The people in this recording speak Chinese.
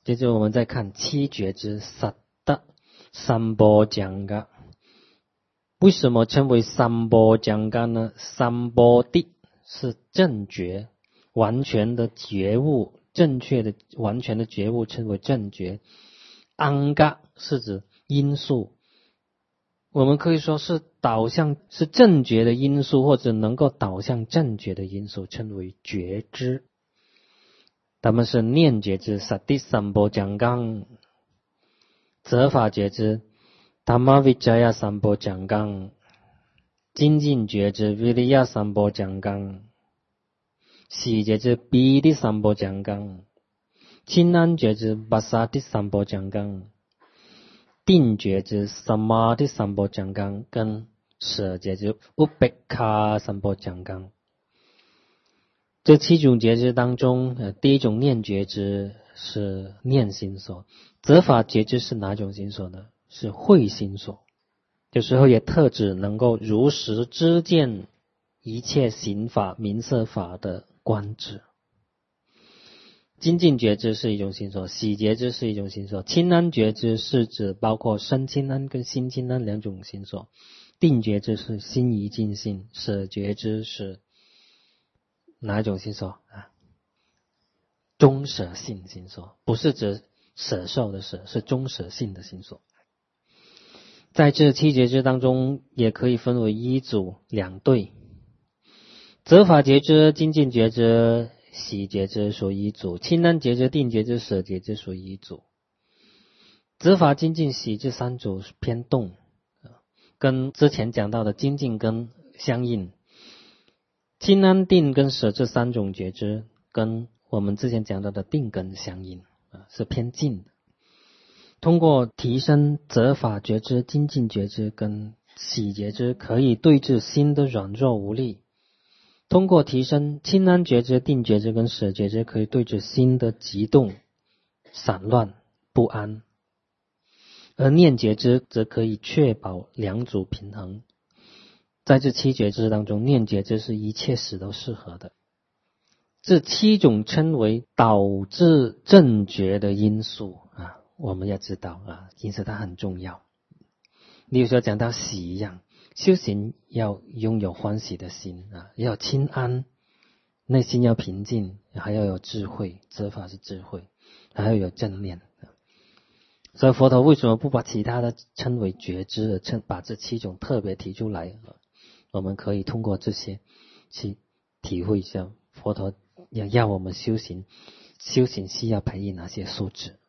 接着我们再看七觉之萨达三波讲噶。为什么称为三波讲噶呢？三波地是正觉，完全的觉悟，正确的完全的觉悟称为正觉。安噶是指因素，我们可以说是导向是正觉的因素，或者能够导向正觉的因素，称为觉知。他们是念觉之萨地三波讲纲，责法觉之达玛维迦亚三波讲纲，精进觉之 Viriya 三波讲纲，喜觉之 Piti 三波讲纲，清安觉之 Passaddhi 三波讲纲，定觉之 Samadhi 三波讲纲，跟舍觉之 Upekkha 三波讲纲。这七种觉知当中，第一种念觉知是念心所，责法觉知是哪种心所呢？是慧心所。有时候也特指能够如实知见一切行法、名色法的观智。精进觉知是一种心所，喜觉知是一种心所，清安觉知是指包括身清安跟心清安两种心所，定觉知是心一尽性，舍觉知是哪一种心所啊？中舍性心所，不是指舍受的舍，是中舍性的心所。在这七觉知当中，也可以分为一组两对，责法觉知、精进觉知、喜觉知属一组，清安觉知、定觉知、舍觉知属一组。责法、精进、喜这三组偏动，跟之前讲到的精进跟相应。清安、定跟舍这三种觉知跟我们之前讲到的定根相应，是偏近的。通过提升责法觉知、精进觉知跟喜觉知，可以对治心的软弱无力；通过提升清安觉知、定觉知跟舍觉知，可以对治心的急动、散乱、不安。而念觉知则可以确保两组平衡。在这七觉知当中，念觉知是一切时都适合的。这七种称为导致正觉的因素啊，我们要知道啊，因此它很重要。例如说讲到喜一样，修行要拥有欢喜的心啊，要清安，内心要平静，还要有智慧，责法是智慧，还要有正念。所以佛陀为什么不把其他的称为觉知，而把这七种特别提出来？我们可以通过这些去体会一下佛陀要我们修行需要培育哪些素质。